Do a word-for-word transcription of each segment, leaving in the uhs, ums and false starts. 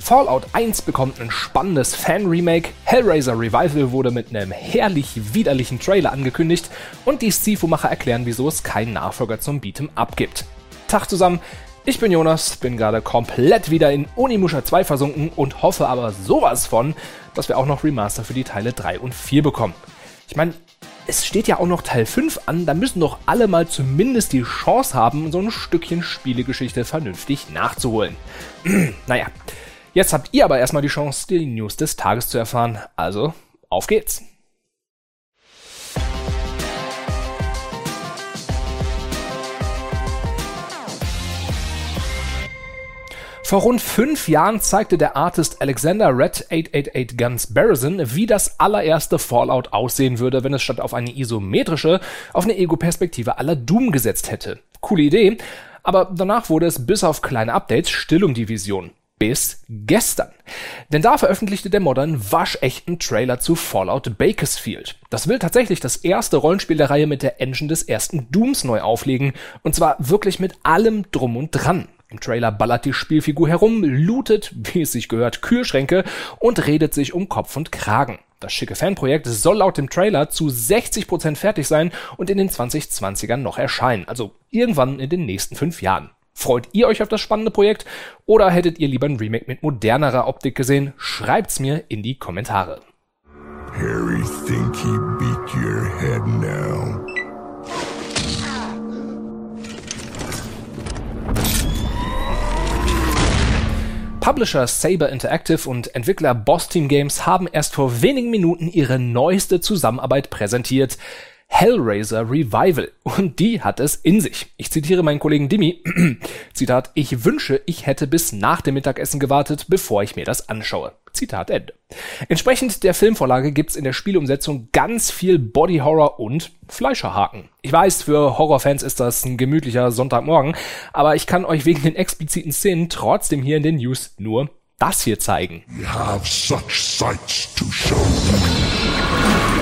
Fallout eins bekommt ein spannendes Fan-Remake, Hellraiser Revival wurde mit einem herrlich widerlichen Trailer angekündigt und die Sifu-Macher erklären, wieso es keinen Nachfolger zum Beat'em-up gibt. Tag zusammen, ich bin Jonas, bin gerade komplett wieder in Onimusha zwei versunken und hoffe aber sowas von, dass wir auch noch Remaster für die Teile drei und vier bekommen. Ich meine, es steht ja auch noch Teil fünf an, da müssen doch alle mal zumindest die Chance haben, so ein Stückchen Spielegeschichte vernünftig nachzuholen. Naja, jetzt habt ihr aber erstmal die Chance, die News des Tages zu erfahren. Also, auf geht's! Vor rund fünf Jahren zeigte der Artist Alexander Red acht acht acht Guns Barrison, wie das allererste Fallout aussehen würde, wenn es statt auf eine isometrische auf eine Ego-Perspektive à la Doom gesetzt hätte. Coole Idee, aber danach wurde es bis auf kleine Updates still um die Vision. Bis gestern. Denn da veröffentlichte der Modder einen waschechten Trailer zu Fallout Bakersfield. Das will tatsächlich das erste Rollenspiel der Reihe mit der Engine des ersten Dooms neu auflegen. Und zwar wirklich mit allem drum und dran. Im Trailer ballert die Spielfigur herum, lootet, wie es sich gehört, Kühlschränke und redet sich um Kopf und Kragen. Das schicke Fanprojekt soll laut dem Trailer zu sechzig Prozent fertig sein und in den zwanzig zwanzigern noch erscheinen. Also irgendwann in den nächsten fünf Jahren. Freut ihr euch auf das spannende Projekt oder hättet ihr lieber ein Remake mit modernerer Optik gesehen? Schreibt's mir in die Kommentare. Harry think he beat your head now. Publisher Saber Interactive und Entwickler Boss Team Games haben erst vor wenigen Minuten ihre neueste Zusammenarbeit präsentiert. Hellraiser Revival. Und die hat es in sich. Ich zitiere meinen Kollegen Dimi. Zitat, ich wünsche, ich hätte bis nach dem Mittagessen gewartet, bevor ich mir das anschaue. Zitat Ende. Entsprechend der Filmvorlage gibt's in der Spielumsetzung ganz viel Body Horror und Fleischerhaken. Ich weiß, für Horrorfans ist das ein gemütlicher Sonntagmorgen, aber ich kann euch wegen den expliziten Szenen trotzdem hier in den News nur das hier zeigen. We have such sights to show you.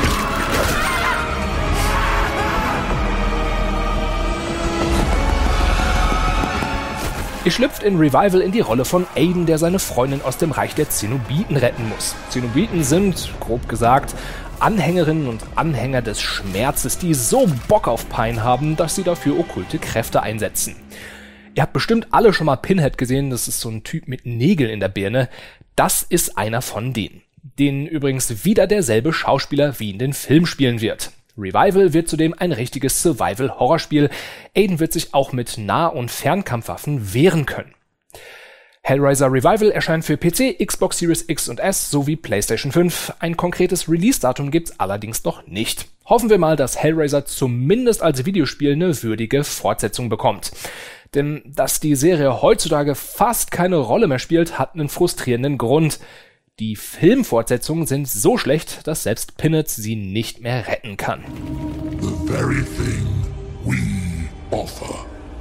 Ihr schlüpft in Revival in die Rolle von Aiden, der seine Freundin aus dem Reich der Zenobiten retten muss. Zenobiten sind, grob gesagt, Anhängerinnen und Anhänger des Schmerzes, die so Bock auf Pein haben, dass sie dafür okkulte Kräfte einsetzen. Ihr habt bestimmt alle schon mal Pinhead gesehen, das ist so ein Typ mit Nägeln in der Birne. Das ist einer von denen, den übrigens wieder derselbe Schauspieler wie in den Film spielen wird. Revival wird zudem ein richtiges Survival-Horrorspiel. Aiden wird sich auch mit Nah- und Fernkampfwaffen wehren können. Hellraiser Revival erscheint für P C, Xbox Series X und S sowie PlayStation fünf. Ein konkretes Release-Datum gibt's allerdings noch nicht. Hoffen wir mal, dass Hellraiser zumindest als Videospiel eine würdige Fortsetzung bekommt. Denn dass die Serie heutzutage fast keine Rolle mehr spielt, hat einen frustrierenden Grund. Die Filmfortsetzungen sind so schlecht, dass selbst Pinhead sie nicht mehr retten kann. The very thing we offer.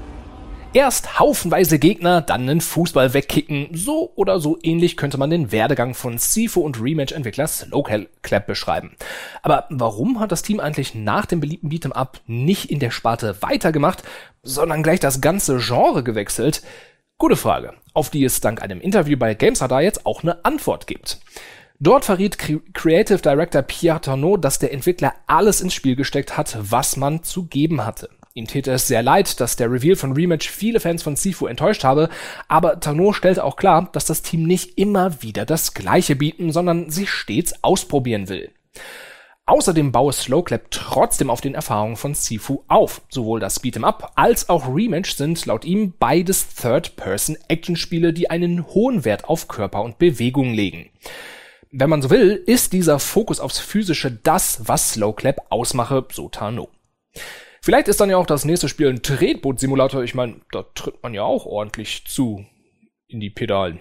Erst haufenweise Gegner, dann einen Fußball wegkicken. So oder so ähnlich könnte man den Werdegang von Sifu und Rematch-Entwickler Slowclap beschreiben. Aber warum hat das Team eigentlich nach dem beliebten Beat'em-up nicht in der Sparte weitergemacht, sondern gleich das ganze Genre gewechselt? Gute Frage, auf die es dank einem Interview bei GamesRadar jetzt auch eine Antwort gibt. Dort verriet Creative Director Pierre Tarnot, dass der Entwickler alles ins Spiel gesteckt hat, was man zu geben hatte. Ihm täte es sehr leid, dass der Reveal von Rematch viele Fans von Sifu enttäuscht habe, aber Tarnot stellte auch klar, dass das Team nicht immer wieder das Gleiche bieten, sondern sich stets ausprobieren will. Außerdem baue Slowclap trotzdem auf den Erfahrungen von Sifu auf. Sowohl das Beat'em-up als auch Rematch sind laut ihm beides Third-Person-Action-Spiele, die einen hohen Wert auf Körper und Bewegung legen. Wenn man so will, ist dieser Fokus aufs Physische das, was Slowclap ausmache, so Tarnot. Vielleicht ist dann ja auch das nächste Spiel ein Tretboot-Simulator. Ich meine, da tritt man ja auch ordentlich zu in die Pedalen.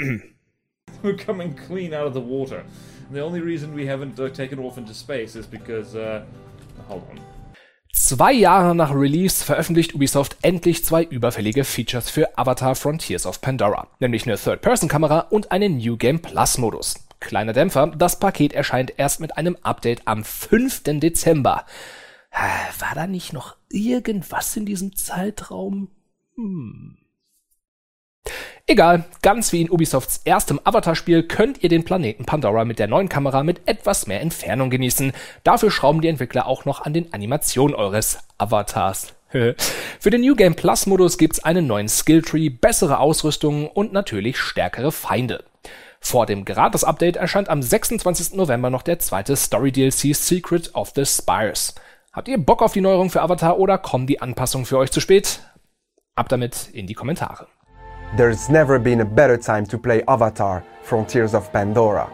We're coming clean out of the water. The only reason we haven't uh, taken off into space is because, uh, hold on. Zwei Jahre nach Release veröffentlicht Ubisoft endlich zwei überfällige Features für Avatar Frontiers of Pandora, nämlich eine Third-Person-Kamera und einen New Game Plus-Modus. Kleiner Dämpfer, das Paket erscheint erst mit einem Update am fünften Dezember. War da nicht noch irgendwas in diesem Zeitraum? Hm... Egal, ganz wie in Ubisofts erstem Avatar-Spiel könnt ihr den Planeten Pandora mit der neuen Kamera mit etwas mehr Entfernung genießen. Dafür schrauben die Entwickler auch noch an den Animationen eures Avatars. Für den New Game Plus Modus gibt's einen neuen Skilltree, bessere Ausrüstung und natürlich stärkere Feinde. Vor dem Gratis-Update erscheint am sechsundzwanzigsten November noch der zweite Story-D L C Secret of the Spires. Habt ihr Bock auf die Neuerung für Avatar oder kommen die Anpassungen für euch zu spät? Ab damit in die Kommentare. There's never been a better time to play Avatar: Frontiers of Pandora.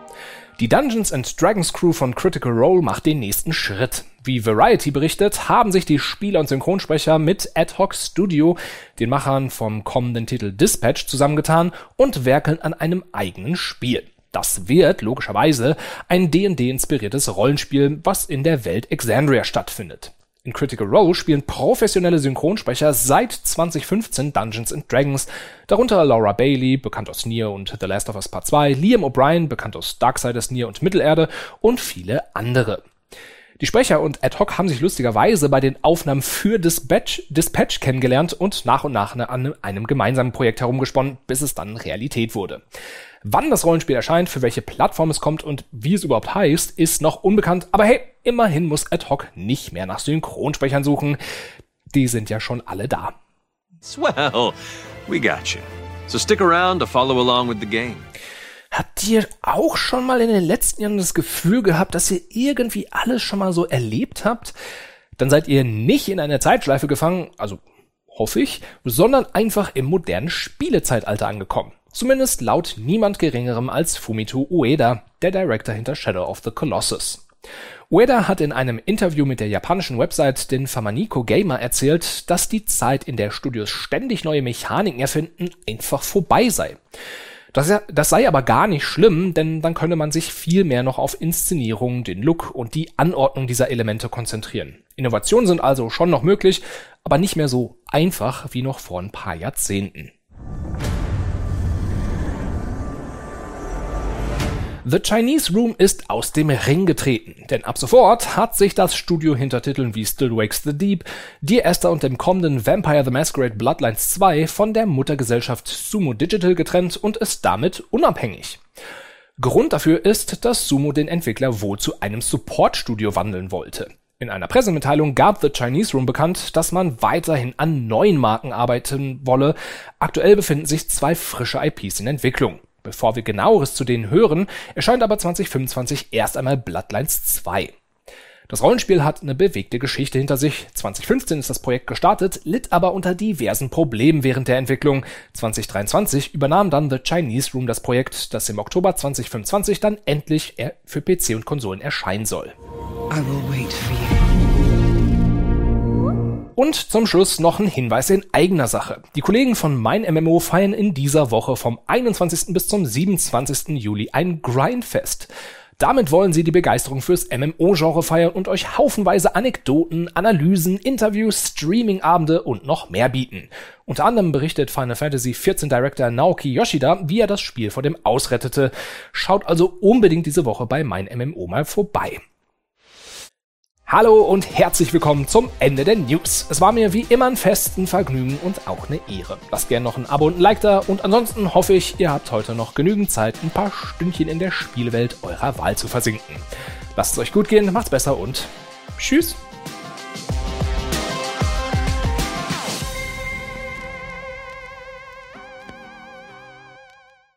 Die Dungeons and Dragons Crew von Critical Role macht den nächsten Schritt. Wie Variety berichtet, haben sich die Spieler und Synchronsprecher mit Ad Hoc Studio, den Machern vom kommenden Titel Dispatch, zusammengetan und werkeln an einem eigenen Spiel. Das wird, logischerweise, ein D und D-inspiriertes Rollenspiel, was in der Welt Exandria stattfindet. In Critical Role spielen professionelle Synchronsprecher seit zwanzig fünfzehn Dungeons and Dragons, darunter Laura Bailey, bekannt aus Nier und The Last of Us Part zwei, Liam O'Brien, bekannt aus Darksiders, Nier und Mittelerde und viele andere. Die Sprecher und Ad Hoc haben sich lustigerweise bei den Aufnahmen für Dispatch, Dispatch kennengelernt und nach und nach an einem gemeinsamen Projekt herumgesponnen, bis es dann Realität wurde. Wann das Rollenspiel erscheint, für welche Plattform es kommt und wie es überhaupt heißt, ist noch unbekannt. Aber hey, immerhin muss Ad Hoc nicht mehr nach Synchronsprechern suchen. Die sind ja schon alle da. Swell, we got you. So stick around to follow along with the game. Habt ihr auch schon mal in den letzten Jahren das Gefühl gehabt, dass ihr irgendwie alles schon mal so erlebt habt? Dann seid ihr nicht in einer Zeitschleife gefangen, also hoffe ich, sondern einfach im modernen Spielezeitalter angekommen. Zumindest laut niemand Geringerem als Fumito Ueda, der Director hinter Shadow of the Colossus. Ueda hat in einem Interview mit der japanischen Website den Famaniko Gamer erzählt, dass die Zeit, in der Studios ständig neue Mechaniken erfinden, einfach vorbei sei. Das, das sei aber gar nicht schlimm, denn dann könne man sich viel mehr noch auf Inszenierung, den Look und die Anordnung dieser Elemente konzentrieren. Innovationen sind also schon noch möglich, aber nicht mehr so einfach wie noch vor ein paar Jahrzehnten. The Chinese Room ist aus dem Ring getreten, denn ab sofort hat sich das Studio hinter Titeln wie Still Wakes the Deep, Dear Esther und dem kommenden Vampire the Masquerade Bloodlines zwei von der Muttergesellschaft Sumo Digital getrennt und ist damit unabhängig. Grund dafür ist, dass Sumo den Entwickler wohl zu einem Support-Studio wandeln wollte. In einer Pressemitteilung gab The Chinese Room bekannt, dass man weiterhin an neuen Marken arbeiten wolle. Aktuell befinden sich zwei frische I Ps in Entwicklung. Bevor wir Genaueres zu denen hören, erscheint aber zwanzig fünfundzwanzig erst einmal Bloodlines zwei. Das Rollenspiel hat eine bewegte Geschichte hinter sich. zwanzig fünfzehn ist das Projekt gestartet, litt aber unter diversen Problemen während der Entwicklung. zwanzig dreiundzwanzig übernahm dann The Chinese Room das Projekt, das im Oktober zwanzig fünfundzwanzig dann endlich für P C und Konsolen erscheinen soll. I will wait for you. Und zum Schluss noch ein Hinweis in eigener Sache. Die Kollegen von MeinMMO feiern in dieser Woche vom einundzwanzigsten bis zum siebenundzwanzigsten Juli ein Grindfest. Damit wollen sie die Begeisterung fürs M M O-Genre feiern und euch haufenweise Anekdoten, Analysen, Interviews, Streaming-Abende und noch mehr bieten. Unter anderem berichtet Final Fantasy vierzehn Director Naoki Yoshida, wie er das Spiel vor dem Aus rettete. Schaut also unbedingt diese Woche bei MeinMMO mal vorbei. Hallo und herzlich willkommen zum Ende der News. Es war mir wie immer ein Fest, ein Vergnügen und auch eine Ehre. Lasst gerne noch ein Abo und ein Like da und ansonsten hoffe ich, ihr habt heute noch genügend Zeit, ein paar Stündchen in der Spielwelt eurer Wahl zu versinken. Lasst es euch gut gehen, macht's besser und tschüss.